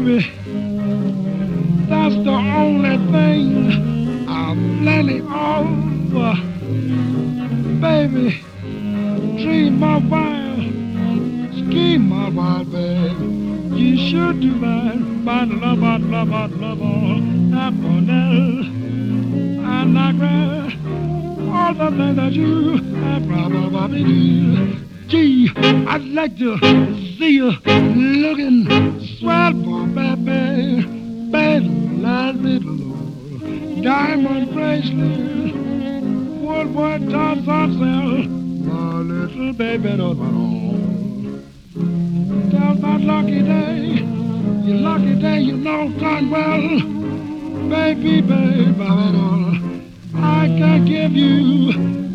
baby, that's the only thing I'm planning on. Baby, dream my wild, scheme my wild, baby. You should do my love, happiness, and I grant all the things that you probably do. Gee, I'd like to see you looking swell for baby, baby, little diamond bracelet, woodwork tops on sale, my little baby don't want. Tell that lucky day, you know darn well, baby, baby, I can give you